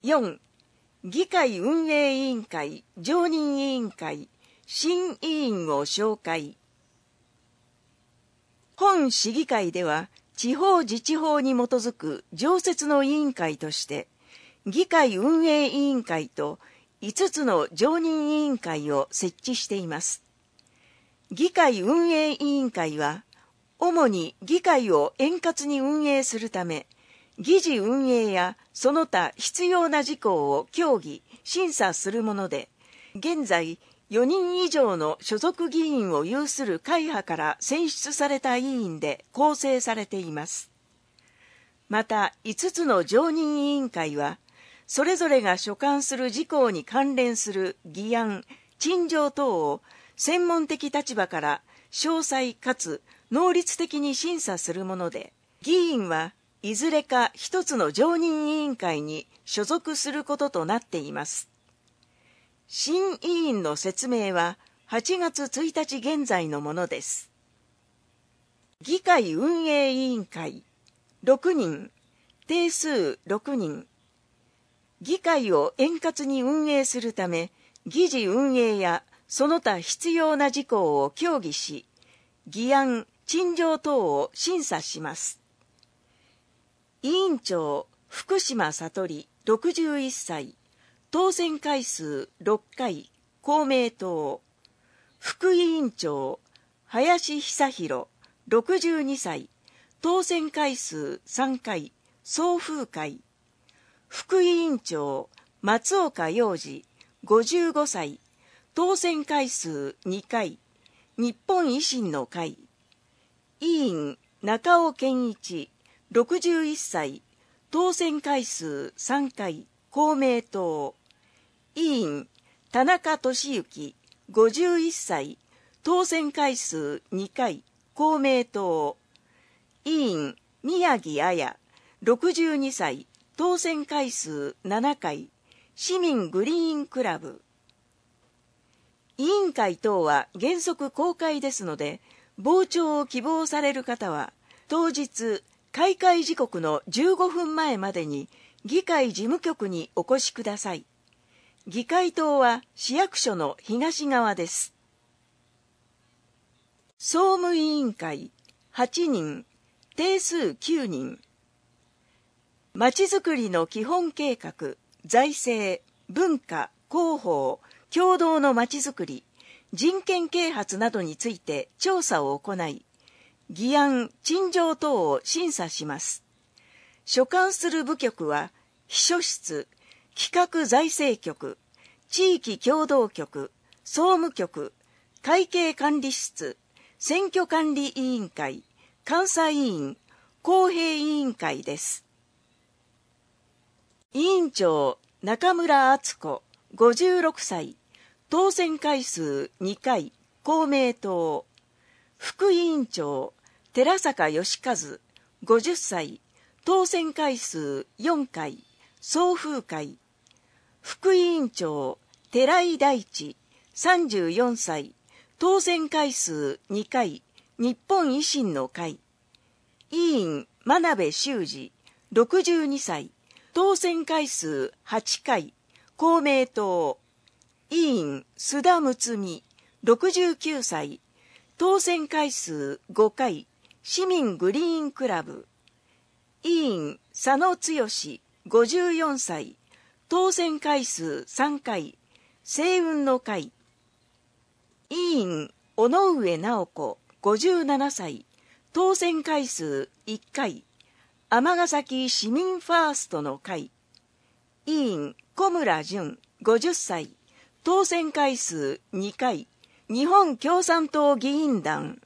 4. 議会運営委員会常任委員会新委員を紹介。本市議会では地方自治法に基づく常設の委員会として議会運営委員会と5つの常任委員会を設置しています。議会運営委員会は主に議会を円滑に運営するため議事運営やその他必要な事項を協議・審査するもので、現在4人以上の所属議員を有する会派から選出された委員で構成されています。また5つの常任委員会は、それぞれが所管する事項に関連する議案・陳情等を専門的立場から詳細かつ能率的に審査するもので、議員はいずれか一つの常任委員会に所属することとなっています。新委員の説明は8月1日現在のものです。議会運営委員会6人、定数6人。議会を円滑に運営するため、議事運営やその他必要な事項を協議し、議案・陳情等を審査します。委員長、福島聡里、61歳。当選回数6回、公明党。副委員長、林久弘、62歳。当選回数3回、送風会。副委員長、松岡洋二、55歳。当選回数2回、日本維新の会。委員、中尾健一、61歳。当選回数3回、公明党。委員、田中俊之、51歳。当選回数2回、公明党。委員、宮城綾、62歳。当選回数7回、市民グリーンクラブ。委員会等は原則公開ですので、傍聴を希望される方は、当日、開会時刻の15分前までに議会事務局にお越しください。議会棟は市役所の東側です。総務委員会8人、定数9人。まちづくりの基本計画、財政、文化、広報、共同のまちづくり、人権啓発などについて調査を行い、議案・陳情等を審査します。所管する部局は、秘書室、企画財政局、地域協同局、総務局、会計管理室、選挙管理委員会、監査委員、公平委員会です。委員長、中村敦子、56歳。当選回数2回、公明党。副委員長、寺坂義和、50歳。当選回数4回、送風会。副委員長、寺井大地、34歳。当選回数2回、日本維新の会。委員、真鍋修二、62歳。当選回数8回、公明党。委員、須田睦美、69歳。当選回数5回、市民グリーンクラブ。委員、佐野剛、54歳。当選回数3回、星雲の会。委員、尾上直子、57歳。当選回数1回、尼崎市民ファーストの会。委員、小村淳、50歳。当選回数2回、日本共産党議員団。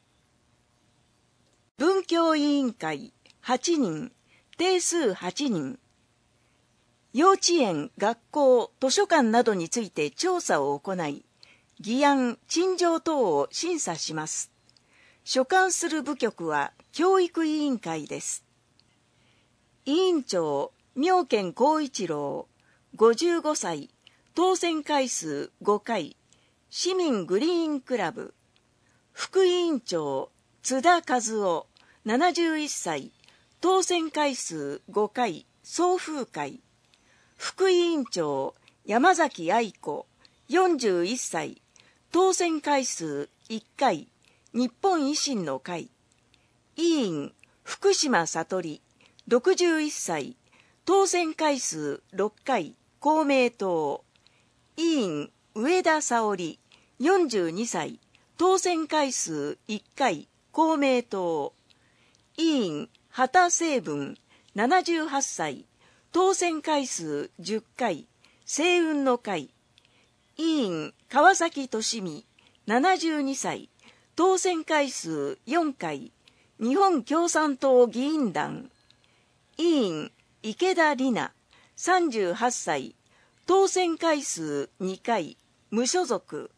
文教委員会8人、定数8人。幼稚園、学校、図書館などについて調査を行い、議案・陳情等を審査します。所管する部局は教育委員会です。委員長、妙見光一郎、55歳。当選回数5回、市民グリーンクラブ。副委員長、津田和夫、71歳。当選回数5回、送風会。 副委員長山崎愛子41歳、当選回数1回、日本維新の会。委員福島聡61歳、当選回数6回、公明党。委員上田沙織42歳、当選回数1回、公明党。委員畑成文78歳、当選回数10回、星雲の会。委員川崎俊美72歳、当選回数4回、日本共産党議員団。委員池田里奈38歳、当選回数2回、無所属。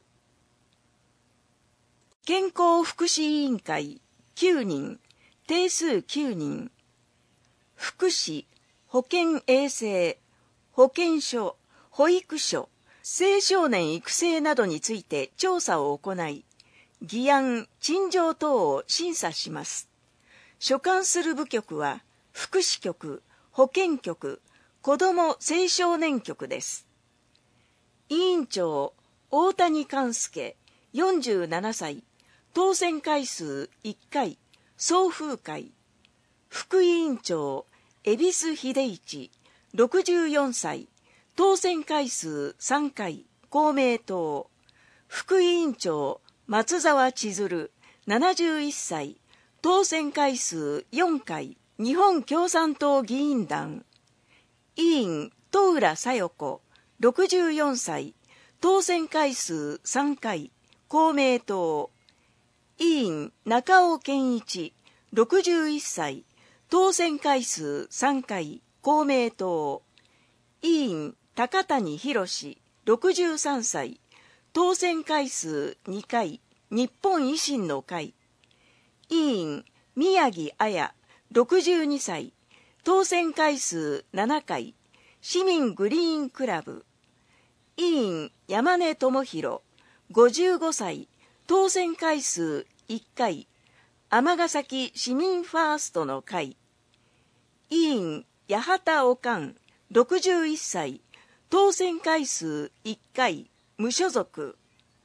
健康福祉委員会9人、定数9人。福祉、保健衛生、保健所、保育所、青少年育成などについて調査を行い、議案、陳情等を審査します。所管する部局は、福祉局、保健局、子ども青少年局です。委員長、大谷寛介、47歳、当選回数1回、送風会。副委員長、恵比寿秀一、64歳、当選回数3回、公明党。副委員長、松沢千鶴、71歳、当選回数4回、日本共産党議員団。委員、戸浦小夜子、64歳、当選回数3回、公明党。委員、中尾健一、61歳、当選回数3回、公明党。委員、高谷博63歳、当選回数2回、日本維新の会。委員、宮城綾62歳、当選回数7回、市民グリーンクラブ。委員、山根智弘55歳、当選回数1回、尼崎市民ファーストの会。委員、八幡おかん61歳、当選回数1回、無所属。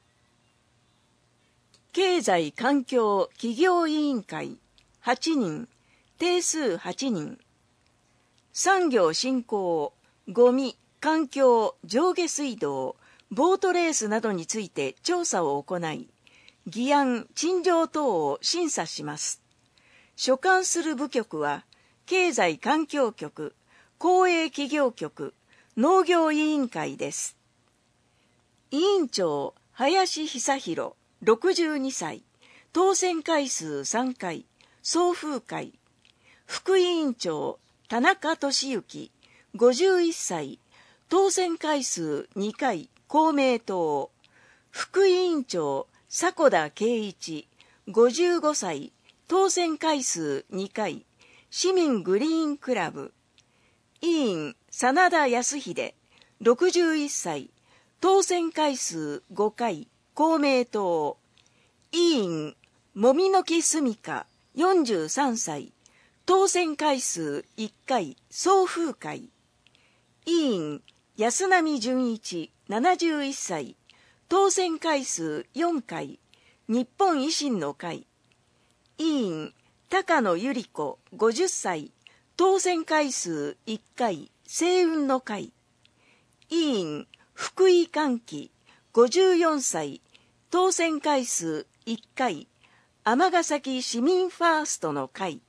経済環境企業委員会8人、定数8人。産業振興、ゴミ、環境、上下水道、ボートレースなどについて調査を行い、議案、陳情等を審査します。所管する部局は、経済環境局、公営企業局、農業委員会です。委員長、林久弘、62歳、当選回数3回、送風会。副委員長、田中俊之、51歳、当選回数2回、公明党。副委員長、迫田圭一、55歳、当選回数2回、市民グリーンクラブ。委員、真田康秀、61歳、当選回数5回、公明党。委員、もみの木すみか、43歳、当選回数1回、送風会。委員、安波純一、71歳、当選回数4回、日本維新の会。委員、高野百合子、50歳、当選回数1回、星雲の会。委員、福井寛樹、54歳、当選回数1回、尼崎市民ファーストの会。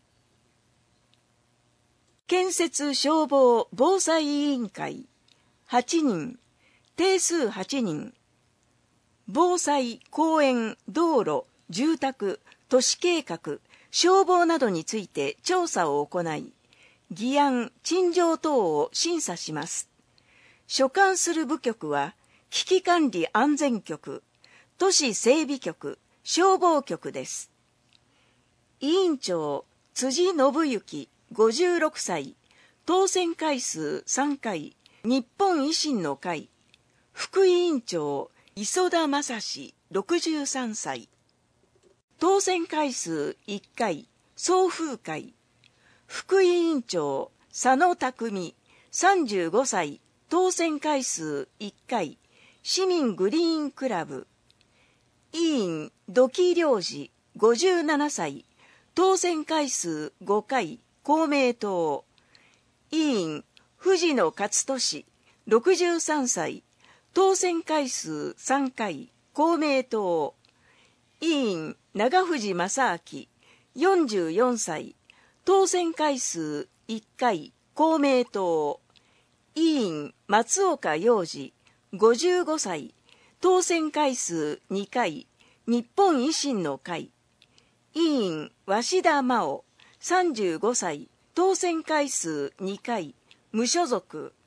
建設消防防災委員会8人、定数8人。防災、公園、道路、住宅、都市計画、消防などについて調査を行い、議案、陳情等を審査します。所管する部局は、危機管理安全局、都市整備局、消防局です。委員長、辻信之、56歳、当選回数3回、日本維新の会。副委員長、磯田正史、63歳。当選回数1回、送風会。副委員長、佐野匠、 35歳、当選回数1回、市民グリーンクラブ。委員、土岐良二、57歳、当選回数5回、公明党。委員、藤野勝利、63歳、当選回数3回、公明党。委員、長藤正明、44歳、当選回数1回、公明党。委員、松岡洋二、55歳、当選回数2回、日本維新の会。委員、鷲田真央、35歳、当選回数2回、無所属。